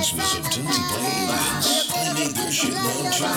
was abducted by aliens. They made their shit known too.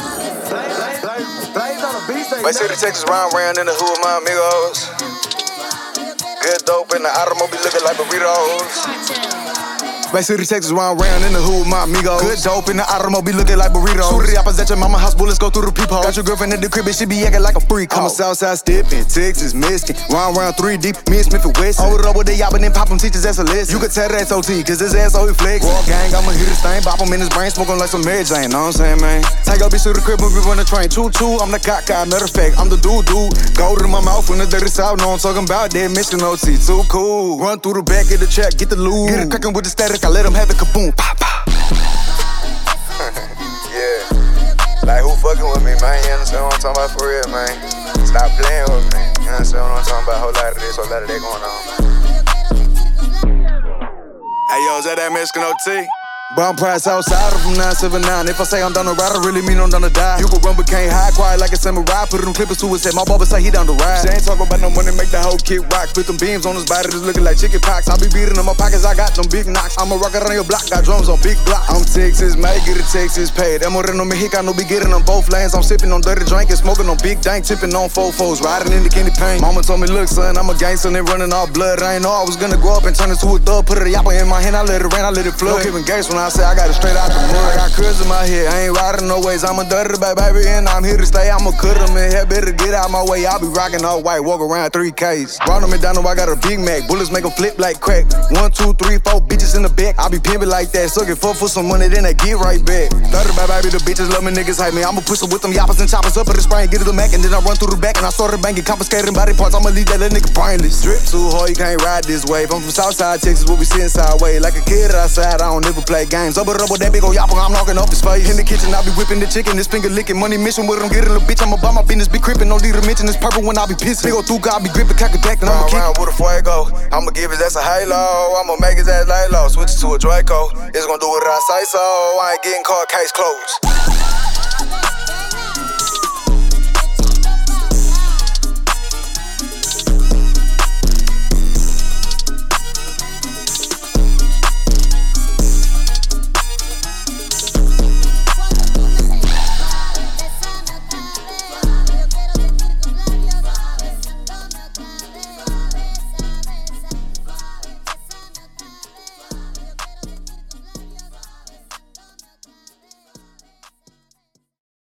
Bay City, Texas, round in the hood with my amigos. Good dope in the automobile looking like burritos. Bay City, Texas, round in the hood with my amigos. Good dope in the automobile looking like burritos. Shoot the opposite your mama house, bullets go through the peephole. Got your girlfriend at the crib and she be acting like a freak. I'm a Southside steppin', Texas, Michigan. Round 3 deep, me and Smith and West. Hold it up with the yappin' and pop them teachers, that's a list. You can tell that's OT, cause his ass always flex. Raw gang, I'ma hit his thing, bop him in his brain, smoking like some Mary Jane, know what I'm saying, man? Take your bitch to the crib when we run the train. Choo-choo, I'm the cock guy, matter of fact, I'm the dude. Gold in my mouth when the dirty south, know I'm talking about that Michigan OT, too cool. Run through the back of the trap, get the loot. Get it crackin' with the static, I let him have it kaboom. Pop, pop. Yeah, like who fucking with me, man? You understand what I'm talking about for real, man? Stop playing with me. You understand what I'm talking about? Whole lot of this, whole lot of that going on. Hey yo, is that Mexican OT? Bomb price outside from 979. If I say I'm down to ride, I really mean I'm down to die. You can run but can't hide, quiet like a samurai. Put them clippers to his head, my barber say he down to ride. She ain't talking about no money, make the whole kid rock. Put them beams on his body, just looking like chicken pox. I be beating in my pockets, I got them big knocks. I'm a rocker on your block, got drums on big blocks. I'm Texas made, get a Texas paid. That Moreno Mexicano be getting on both lanes. I'm sipping on dirty drink and smoking on big dank, tipping on fofos, riding in the candy paint. Mama told me, look son, I'm a gangster and running all blood. I ain't know I was gonna grow up and turn into a thug. Put a yapper in my hand, I let it rain, I let it flood. Keeping gas when I say I got it straight out the mud. I got curls in my head, I ain't riding no ways. I'm a dirty baby, and I'm here to stay. I'ma cut them in here, better get out my way. I'll be rocking all white, walk around 3Ks. Round them and down, I got a Big Mac. Bullets make them flip like crack. 1, 2, 3, 4 bitches in the back. I be pimping like that, sucking for some money, then they get right back. Dirty baby, the bitches love me, niggas hype me. I'ma push them with them yappers and choppers up in the spray and get to the Mac. And then I run through the back and I started banging, confiscating body parts. I'ma leave that little nigga brainless. Drip too hard, you can't ride this wave. I'm from Southside, Texas, where we sitting sideways. Like a kid outside, I don't never play games. Up with that big ol' yapper, I'm knocking off his face. In the kitchen, I be whipping the chicken, this finger licking. Money mission with him, getting a bitch. I'm about my business, be crippin'. No need to mention this purple when I be pissing. Big ol' Thuga, I be gripping, cock it back, then I'ma kick. Round with a fuego, I'ma give his ass a halo. I'ma make his ass lay low, switch it to a Draco. It's gonna do what I say so. I ain't getting caught, case closed.